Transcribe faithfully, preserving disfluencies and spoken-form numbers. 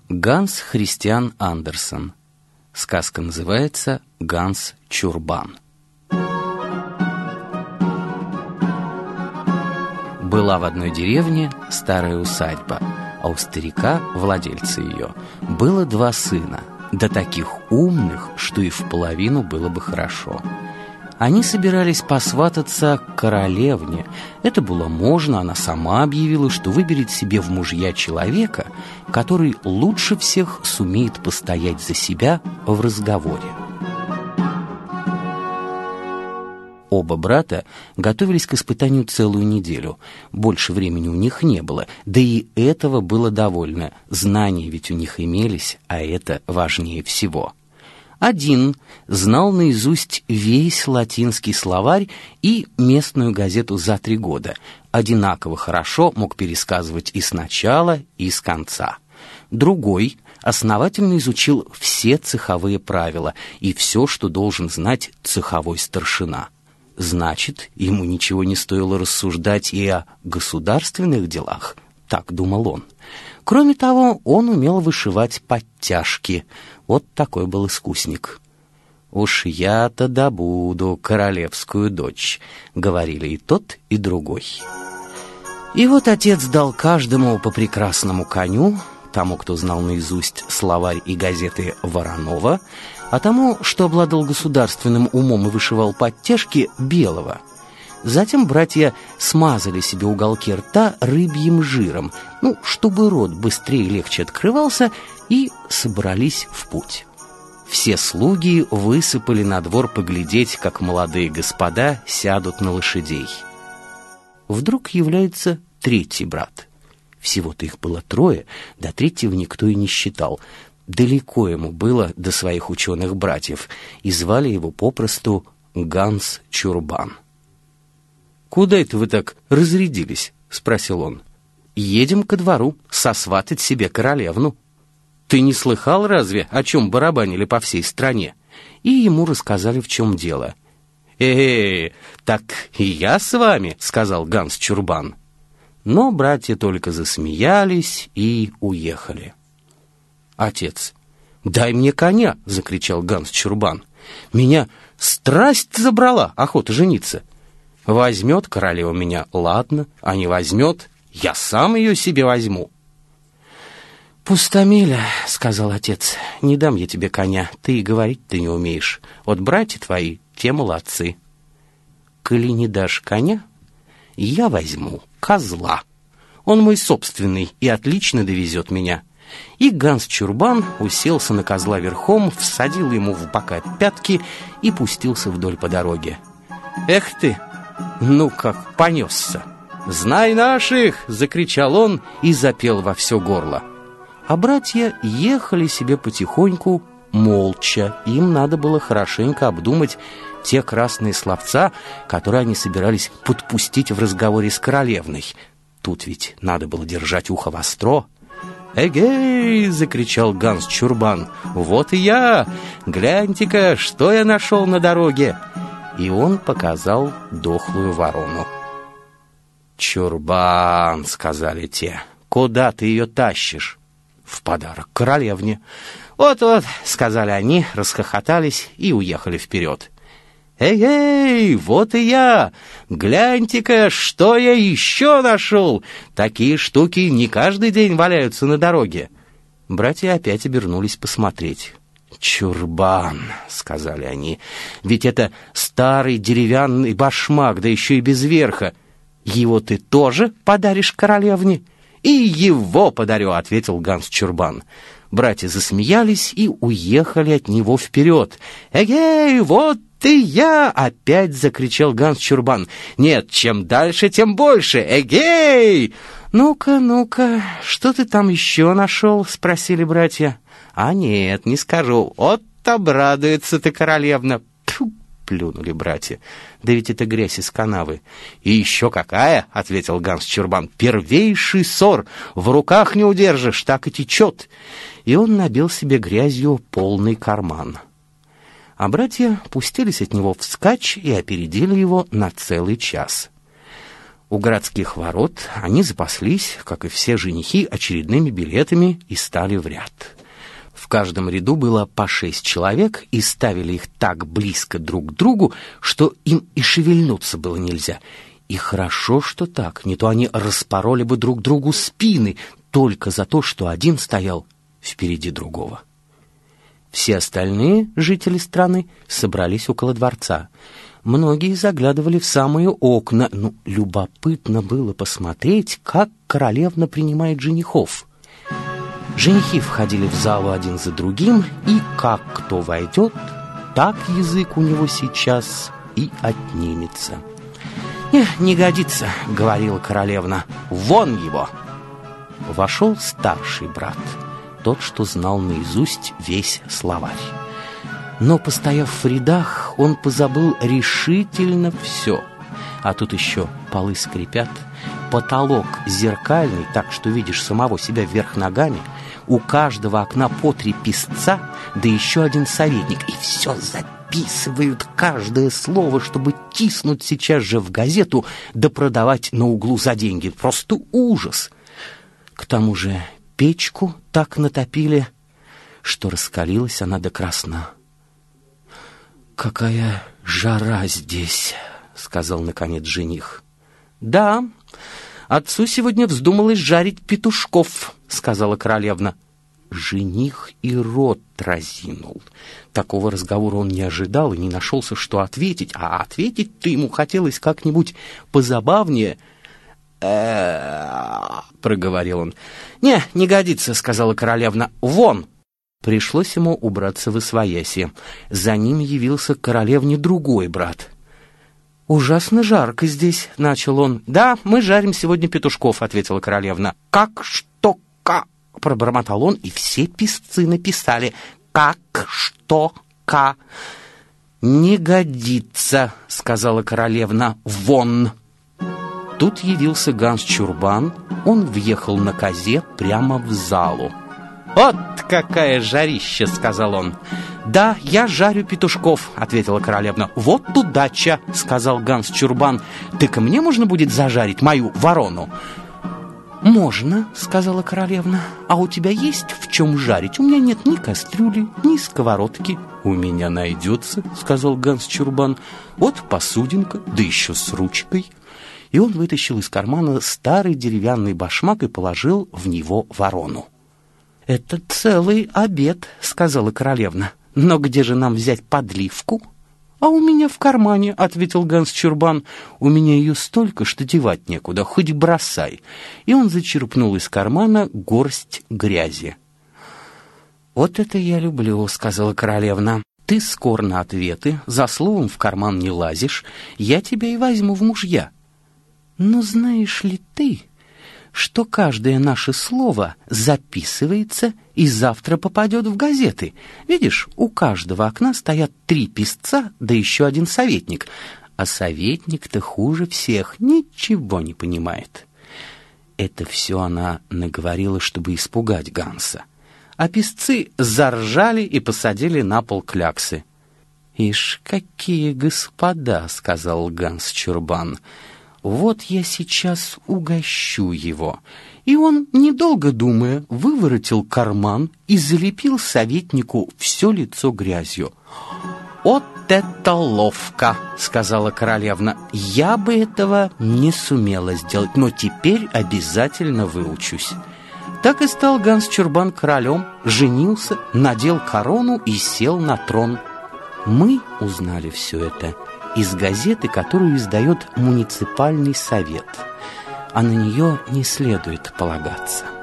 Ганс Христиан Андерсен. Сказка называется «Ганс Чурбан». Была в одной деревне старая усадьба, а у старика, владельца ее, было два сына, да таких умных, что и в половину было бы хорошо. Они собирались посвататься к королевне. Это было можно, она сама объявила, что выберет себе в мужья человека, который лучше всех сумеет постоять за себя в разговоре. Оба брата готовились к испытанию целую неделю. Больше времени у них не было, да и этого было довольно. Знания ведь у них имелись, а это важнее всего. Один знал наизусть весь латинский словарь и местную газету за три года. Одинаково хорошо мог пересказывать и с начала, и с конца. Другой основательно изучил все цеховые правила и все, что должен знать цеховой старшина. Значит, ему ничего не стоило рассуждать и о государственных делах, так думал он. Кроме того, он умел вышивать подтяжки. Вот такой был искусник. «Уж я-то добуду королевскую дочь», — говорили и тот, и другой. И вот отец дал каждому по прекрасному коню, тому, кто знал наизусть словарь и газеты Воронова, а тому, что обладал государственным умом и вышивал подтяжки, белого. Затем братья смазали себе уголки рта рыбьим жиром, ну, чтобы рот быстрее и легче открывался, и собрались в путь. Все слуги высыпали на двор поглядеть, как молодые господа сядут на лошадей. Вдруг является третий брат. Всего-то их было трое, до третьего никто и не считал. Далеко ему было до своих ученых братьев, и звали его попросту Ганс Чурбан. «Куда это вы так разрядились?» — спросил он. «Едем ко двору сосватать себе королевну». «Ты не слыхал разве, о чем барабанили по всей стране?» И ему рассказали, в чем дело. «Э-э, так и я с вами», — сказал Ганс Чурбан. Но братья только засмеялись и уехали. «Отец, дай мне коня!» — закричал Ганс Чурбан. «Меня страсть забрала, охота жениться. Возьмет королева меня, ладно, а не возьмет, я сам ее себе возьму». «Пустомеля», — сказал отец, — «не дам я тебе коня, ты и говорить-то не умеешь. Вот братья твои, те молодцы. Коли не дашь коня, я возьму козла. Он мой собственный и отлично довезет меня». И Ганс Чурбан уселся на козла верхом, всадил ему в бока пятки и пустился вдоль по дороге. «Эх ты, ну как понесся!» «Знай наших!» — закричал он и запел во все горло. А братья ехали себе потихоньку, молча. Им надо было хорошенько обдумать те красные словца, которые они собирались подпустить в разговоре с королевной. Тут ведь надо было держать ухо востро. «Эгей!» — закричал Ганс Чурбан. «Вот и я! Гляньте-ка, что я нашел на дороге!» И он показал дохлую ворону. «Чурбан!» — сказали те. «Куда ты ее тащишь?» «В подарок королевне». «Вот-вот!» — сказали они, расхохотались и уехали вперед. «Эй-эй, вот и я! Гляньте-ка, что я еще нашел! Такие штуки не каждый день валяются на дороге!» Братья опять обернулись посмотреть. «Чурбан!» — сказали они. «Ведь это старый деревянный башмак, да еще и без верха. Его ты тоже подаришь королевне?» «И его подарю!» — ответил Ганс Чурбан. Братья засмеялись и уехали от него вперед. «Эгей, вот ты я!» — опять закричал Ганс Чурбан. «Нет, чем дальше, тем больше! Эгей!» «Ну-ка, ну-ка, что ты там еще нашел?» — спросили братья. «А нет, не скажу. Вот обрадуется ты, королевна!» Тьфу, плюнули братья. «Да ведь это грязь из канавы». «И еще какая!» — ответил Ганс Чурбан. «Первейший сор! В руках не удержишь, так и течет!» И он набил себе грязью полный карман. А братья пустились от него вскачь и опередили его на целый час. У городских ворот они запаслись, как и все женихи, очередными билетами и стали в ряд. В каждом ряду было по шесть человек, и ставили их так близко друг к другу, что им и шевельнуться было нельзя. И хорошо, что так, не то они распороли бы друг другу спины только за то, что один стоял впереди другого. Все остальные жители страны собрались около дворца. Многие заглядывали в самые окна. Ну, любопытно было посмотреть, как королевна принимает женихов. Женихи входили в залу один за другим, и как кто войдет, так язык у него сейчас и отнимется. «Не, не годится», — говорила королевна, — «вон его!» Вошел старший брат, тот, что знал наизусть весь словарь. Но, постояв в рядах, он позабыл решительно все. А тут еще полы скрипят, потолок зеркальный, так что видишь самого себя вверх ногами, у каждого окна по три писца, да еще один советник, и все записывают каждое слово, чтобы тиснуть сейчас же в газету да продавать на углу за деньги. Просто ужас! К тому же печку так натопили, что раскалилась она до красна. «Какая жара здесь!» — сказал, наконец, жених. «Да, отцу сегодня вздумалось жарить петушков», — сказала королевна. Жених и рот разинул. Такого разговора он не ожидал и не нашелся, что ответить. А ответить-то ему хотелось как-нибудь позабавнее. «Э-э-э», проговорил он. «Не, не годится», — сказала королевна. «Вон!» Пришлось ему убраться восвояси. За ним явился к королевне другой брат. «Ужасно жарко здесь», — начал он. «Да, мы жарим сегодня петушков», — ответила королевна. «Как что ка?» — пробормотал он, и все писцы написали «как что ка». «Не годится», — сказала королевна. «Вон!» Тут явился Ганс Чурбан. Он въехал на козе прямо в залу. «Вот какая жарища!» — сказал он. «Да, я жарю петушков», — ответила королевна. «Вот удача!» — сказал Ганс Чурбан. «Так мне можно будет зажарить мою ворону?» «Можно», — сказала королевна. «А у тебя есть в чем жарить? У меня нет ни кастрюли, ни сковородки». «У меня найдется», — сказал Ганс Чурбан. «Вот посудинка, да еще с ручкой». И он вытащил из кармана старый деревянный башмак и положил в него ворону. «Это целый обед», — сказала королевна. «Но где же нам взять подливку?» «А у меня в кармане», — ответил Ганс Чурбан. «У меня ее столько, что девать некуда, хоть бросай». И он зачерпнул из кармана горсть грязи. «Вот это я люблю», — сказала королевна. «Ты скор на ответы, за словом в карман не лазишь, я тебя и возьму в мужья». «Но знаешь ли ты, что каждое наше слово записывается и завтра попадет в газеты? Видишь, у каждого окна стоят три писца, да еще один советник. А советник-то хуже всех, ничего не понимает». Это все она наговорила, чтобы испугать Ганса. А писцы заржали и посадили на пол кляксы. «Ишь, какие господа!» — сказал Ганс Чурбан. «Вот я сейчас угощу его». И он, недолго думая, выворотил карман и залепил советнику все лицо грязью. «Вот это ловко!» — сказала королевна. «Я бы этого не сумела сделать, но теперь обязательно выучусь». Так и стал Ганс Чурбан королем, женился, надел корону и сел на трон. Мы узнали все это из газеты, которую издает муниципальный совет, а на нее не следует полагаться.